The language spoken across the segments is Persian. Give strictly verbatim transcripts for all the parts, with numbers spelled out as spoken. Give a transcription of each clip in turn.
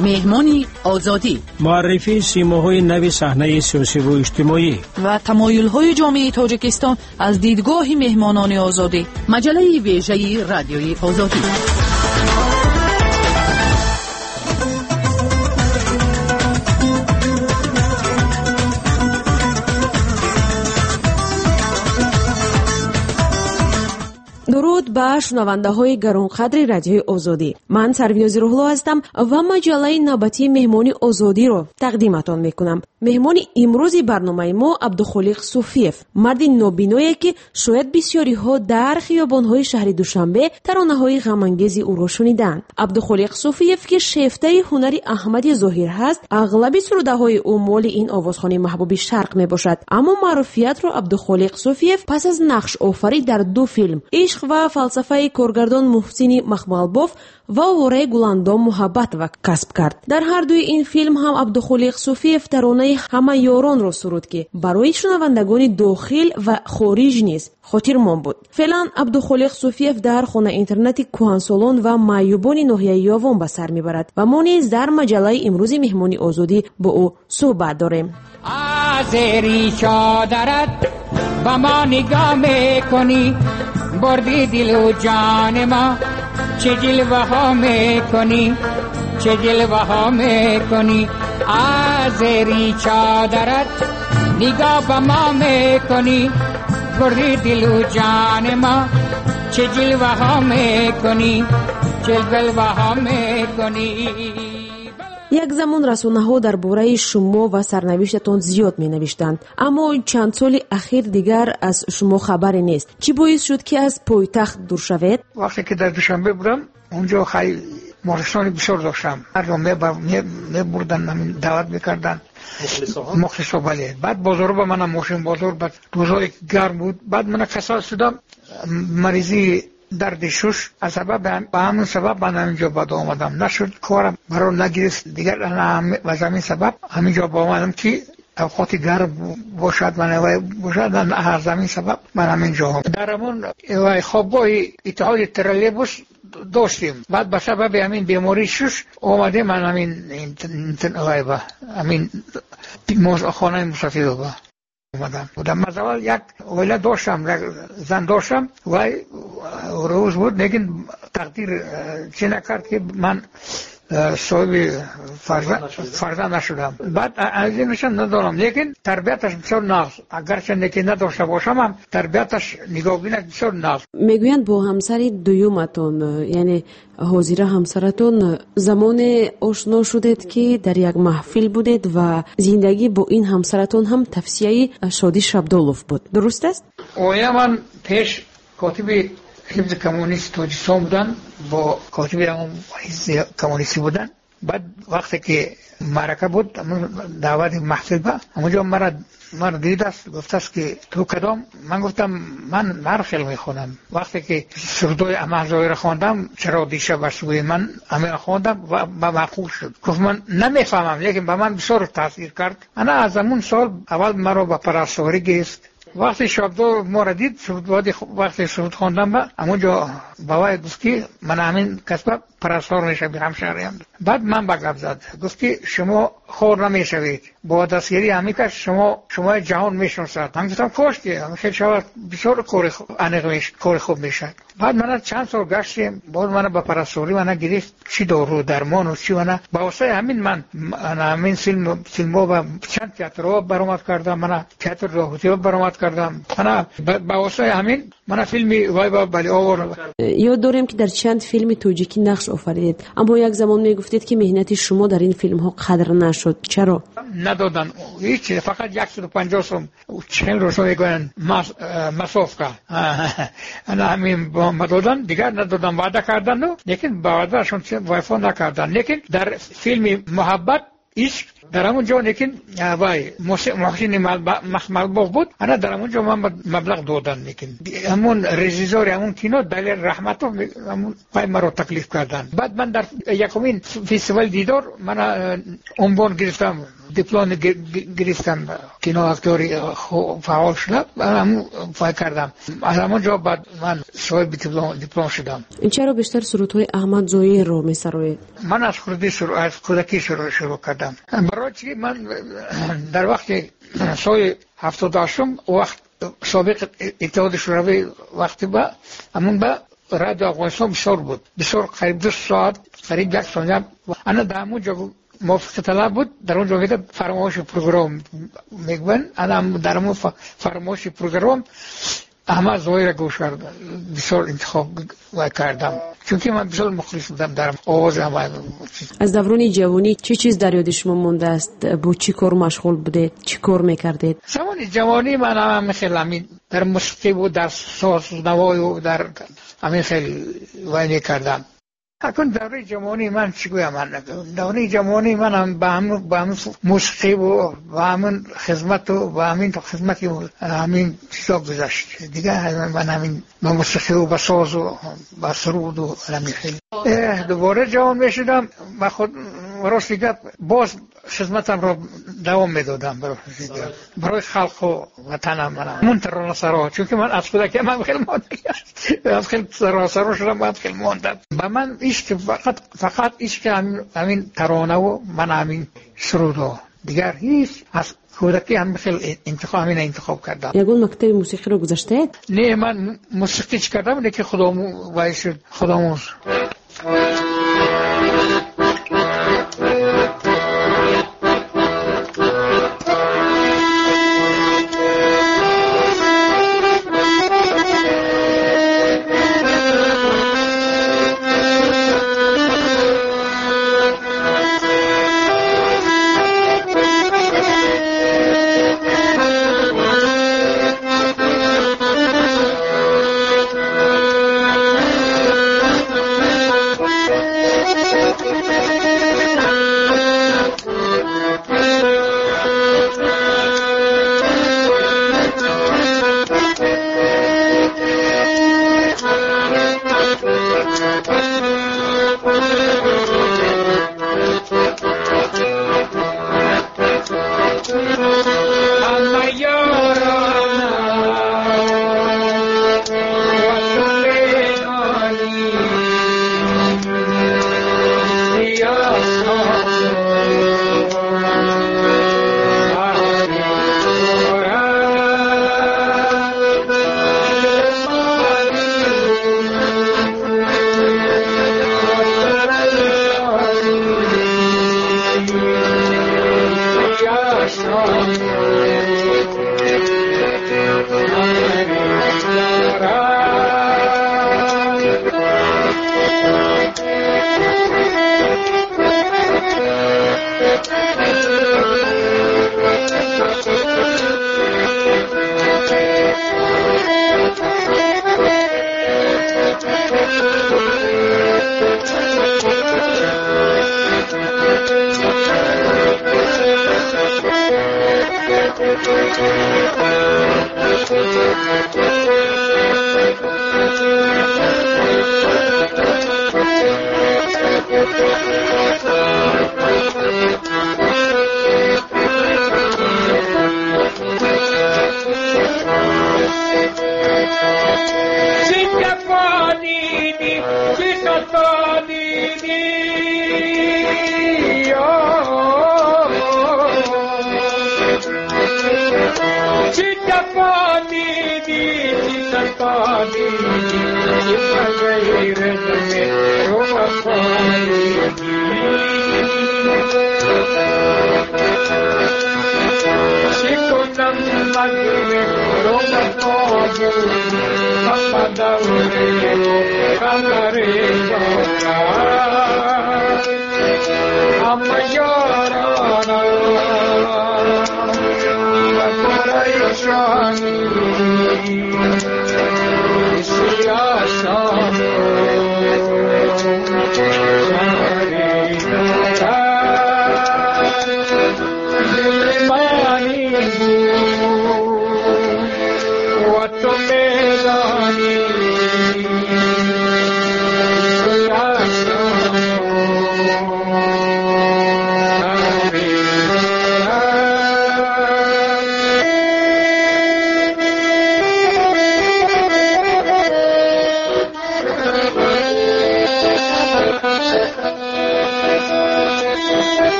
مهمانی آزادی، معرفی سیماهای نو صحنه سیاسی و اجتماعی و تمایل‌های جامعه تاجیکستان از دیدگاه مهمانان آزادی. مجله ویژه رادیوی آزادی. درود به شنونده های گرانقدر رادیوی آزادی. من سرویز روحلو هستم و مجله نوبتی مهمانی آزادی رو تقدیمتان میکنم. مهمانی امروزی برنامه ما عبدالخالق صوفیف، مردی نابینایی که شاید بسیاری ها در خیابان های شهر دوشنبه ترانه های غم انگیز او را شنیدند. عبدالخالق صوفیف که شیفته هنری احمدی ظاهر هست، اغلب سروده های او مال این آوازخوان محبوب شرق می باشد، اما معروفیت را عبدالخالق صوفیف پس از نقش آفرید در دو فیلم، عشق و فلسفه کارگردان محسن مخملباف و وره گلاندام محبت و کسب کرد. در هر دوی این فیلم هم عبدالخالق صوفیف ترانه همه یاران را سرود که برای شنوندگان داخل و خارج نیز خاطرمان بود. فعلا عبدالخالق صوفیف در خانه اینترنتی کهنسالان و معیوبان ناحیه یاوان به سر میبرد و ما نیز در مجله امروزی مهمانی آزادی با او صحبت داریم. آزری چادرت با ما نگاه میکنی، بردی دل و جان ما، چه جلوه ها میکنی، چه جلوه ها میکنی. آزری چادرت نگاه با ما میکنی، بردی دل و جان ما، چه جلوه ها میکنی، چه جلوه ها میکنی. یک زمان رسانه‌ها درباره شما و سرنوشتتان زیاد می‌نوشتند، اما چند سال اخیر دیگر از شما خبری نیست. چی باعث شد که از پایتخت دور شوید؟ وقتی که در دوشنبه بودم اونجا خیلی مارستان بسیار داشتم، مردم می‌بردن، همین دعوت می‌کردن مخلصا. بله. بعد بازار با منم ماشین بازار، بعد روزای گرم بود، بعد من کسال شدم، مریضی درد شش، از سبب به همون سبب من همینجا باید آمدم، نشد کارم برای نگیرست دیگر. و همین سبب همینجا با آمدم که اوقات گرم باشد من باشد، از همین سبب من همینجا آمدم. در همون خوابگاه اتحاد ترالیبوس داشتیم، بعد به سبب همین بیماری شش آمده من همین همین خانه مسافر با اومدم. بودم مثلا یک اوله داشتم، زن داشتم و روز بود، لیکن تقدیر چه نکرد که من صاحب فرزند نشدم. بعد از اینش ندارم، لیکن تربیتش بسیار ناز، اگرچه که نداشته باشم هم تربیتش نگاهبینش بسیار ناز. میگویند با همسر دویومتون، یعنی حاضره همسرتون، زمان آشنا شدید که در یک محفل بودید و زندگی با این همسرتون هم تفسیه شادی شبدالوف بود، درست است؟ اویا من پیش کاتب حزب کمونیست تاجیکستان بودن، با کاتب هم حزب کمونیستی بودن. بعد وقتی که معرکه بود دعوت محفل با اونجا مرا مرا دید است، گفت است که تو کدام؟ من گفتم من مرخل میخونم. وقتی که سردای احمد ظاهر خواندم، چرا دیشب بر سوی من همه خواندم و با معقول شد. گفت من نمیفهمم، لیکن به من بسیار تاثیر کرد. انا از همون سال اول مرا به پرستاری گرفت. وقتی شبدار ما را دید، وقتی سرود خواندم با همونجا بابای گفت که من همین کسب پرستار میشم، همشهریم. بعد من با گپ زد، گفت که شما خور نمیشوید، با دستگیری همین که شما شما جهان میشناسد. من گفتم کاش که خیلی شود بسیار کار انق میشه، کار خوب میشه. بعد من چند سال گشتیم، بعد من با پرستاری من گرفت چی دارو درمان و چی، من با واسه همین من همین فیلم فیلمو و چند تئاتر برآمد کردم، من تئاتر راهوتی برآمد کردم. من با واسه همین من فیلمی وای با بلی آور. یاد دارم که در چند فیلم تاجیکی نقش آفریدید، اما یک زمان میگفتید که مهنت شما در این فیلم ها قدر نشد. چرا؟ ندادن هیچ، فقط صد و پنجاه سوم چهل روز میگن مصرف کرد. انا همین ما دادن، دیگر ندادن، وعده کردن، لیکن وعدهشون وفا نکردن. لیکن در فیلم محبت عشق در همون جا لیکن وای محسن مخملباغ بود، انا در همون جا من مبلغ دادن، لیکن همون رژیسور همون کینو دلیل رحمت و همون پای مرا تکلیف کردن. بعد من در یکمین فستیوال دیدار من عنوان گرفتم، دیپلم گرفتم، کینو اکتوری فعال شدم، همون فای کردم. از همون جا بعد من صاحب دیپلم دیپلم شدم. چرا بیشتر سرودهای احمد ظاهر رو میسروید؟ من از خودی شروع از کودکی شروع شروع کردم. برای چی من در وقت سال هفتاد و هشتم وقت سابق اتحاد شوروی وقتی با همون با رادیو افغانستان بسیار بود، بسیار قریب دو ساعت قریب یک ساعت. انا در همون جا موافقت طلب بود، در اون جا فرمایش پروگرام میگن، انا در همون فرمایش پروگرام احمد ظاهر گوش کردم، بسیار انتخاب کردم چون که من بسیار مخلص بودم در آواز احمد. از دوران جوانی چه چیز در یاد شما مونده است؟ با چی کار مشغول بودید؟ چی کار میکردید؟ زمان جوانی من هم خیلی همین در موسیقی بود، در ساز نوای و در همین خیلی وای کردم. اکنون دوره جوانی من چی گویم، من دوره جوانی من هم با همون با همون موسیقی و با همون خدمت و با همین خدمتی و همین چیزا گذشت دیگه. من همین با موسیقی و با ساز و با سرود و همین خیلی دوباره جوان میشدم و خود راست دیگه باز خدمتم را دوام میدادم برای برای خلق و وطنم. من من ترانه سرا، چون که من از کودکی من خیلی ماندم، از خیلی ترانه سرا شدم، من خیلی ماندم. و من عشق فقط فقط عشق همین همین ترانه و من همین سرود دیگر هیچ از کودکی هم خیلی انتخاب همین انتخاب کردم. یگون مکتب موسیقی رو گذاشتید؟ نه من موسیقی چ کردم، لیکن خودمو وایس خودموز.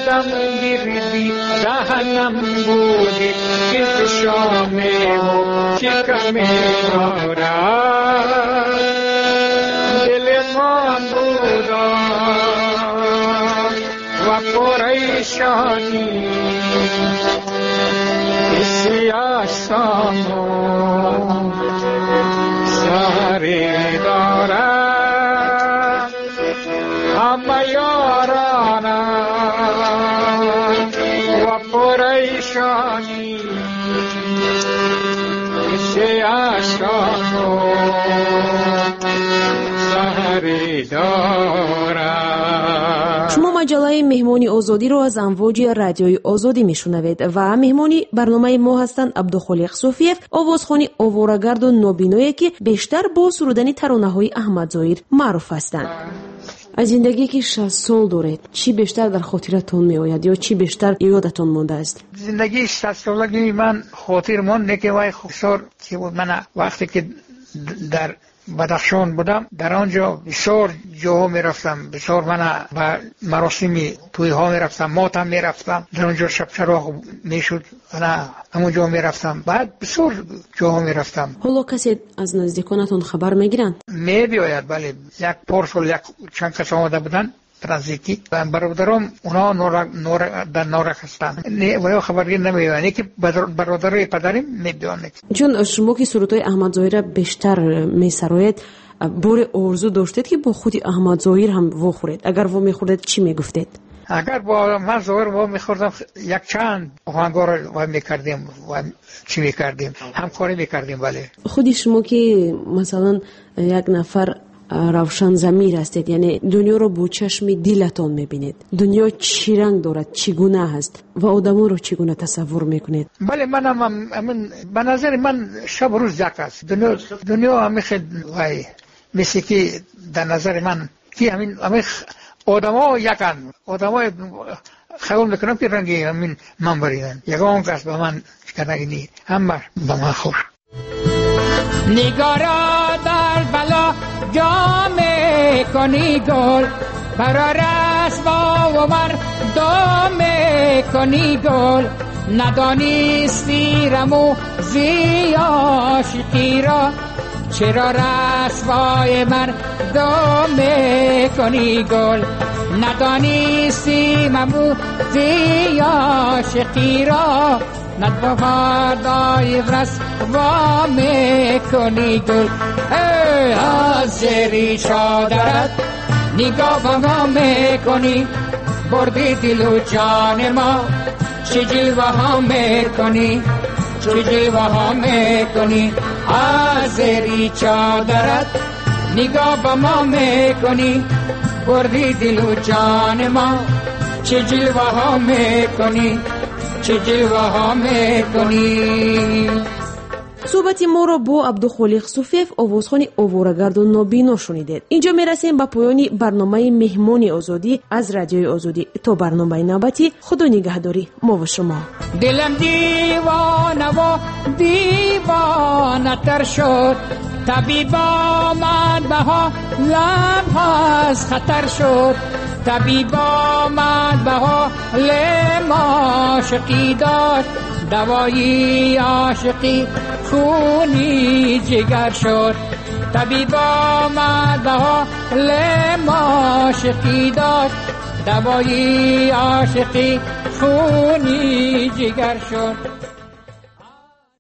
دلم گیردی دهنم بودی که تو شامه و شکمه دارد دل من بودا و پریشانی سیاسانو ساری دارد همه یارانم و پریشانی سیاسانو ساری دارد. شما مجله مهمانی آزادی رو از امواج رادیوی آزادی میشنوید و مهمانی برنامه ما هستند عبدالخالق صوفیف، آوازخوانی آواره‌گرد و نابینایی که بیشتر با سرودن ترانه‌های احمد ظاهر معروف هستند. از زندگی که شصت سال دارید چی بیشتر در خاطرتون می آید یا چی بیشتر یادتون مونده است؟ زندگی شصت سالگی من خاطر مونده که وای خسار که من وقتی که در بدخشان بودم در آنجا بسیار جاها می رفتم، بسیار من به مراسمی توی ها می رفتم، ماتم می رفتم، در آنجا شب چراغ می شد من همونجا می رفتم، بعد بسیار جاها می رفتم. حالا کسی از نزدیکانتون خبر می گیرند؟ می بیاید، بله، یک پارسال یک چند کس آمده بودن ترانزیتی و برادرام اونا نورک نور در نورک هستند نه و خبری نمیاد که برادرای پدرم میدونن. چون شما که سرودهای احمد ظاهر بیشتر میسراید، بار آرزو داشتید که با خود احمد ظاهر هم واخورید؟ اگر وا میخوردید چی میگفتید؟ اگر با من ظاهر وا میخوردم یک چند آهنگار وا میکردیم و چی میکردیم همکاری میکردیم. بله خودی شما که مثلا یک نفر روشن ضمیر هستید، یعنی دنیا رو با چشم دلتون میبینید، دنیا چی رنگ دارد، چگونه هست و آدما رو چگونه تصور میکنید؟ بله من من به نظر من شب روز یک است. دنیا دنیا همیشه وای مثل که در نظر من که همین همین آدما یکن، آدما خیال میکنم که رنگی همین من بریدن یگان کس به من کنگی همه به من خوش. نگارا در بلا جامه کنی گل برا رسوا و مردم کنی گل ندانستی رمو زی عاشقی را چرا رسوای مردم کنی گل ندانستی ممو زی عاشقی را ندوهادای رس و میکنی گل ای از زیری شادرت نگاه به ما میکنی بردی دل و جان ما چه جلوه ها میکنی چه جلوه ها میکنی از زیری شادرت نگاه به ما میکنی بردی دل و جان ما چه جلوه ها میکنی چه جلوه ها میکنی. صحبت ما را با عبدالخالق صوفیف آوازخوان آواره‌گرد و نابینا شنیدید. اینجا میرسیم به پایان برنامه مهمانی آزادی از رادیوی آزادی. تا برنامه نوبتی خدا نگهداری ما و شما. دلم دیوانه و دیوانه تر شد طبیب آمد بها لمحاز خطر شد طبیب آمد بها لم عاشقی داشت دوایی عاشقی خونی جگر شد طبیب آمد بها لم عاشقی داشت دوایی عاشقی خونی جگر شد.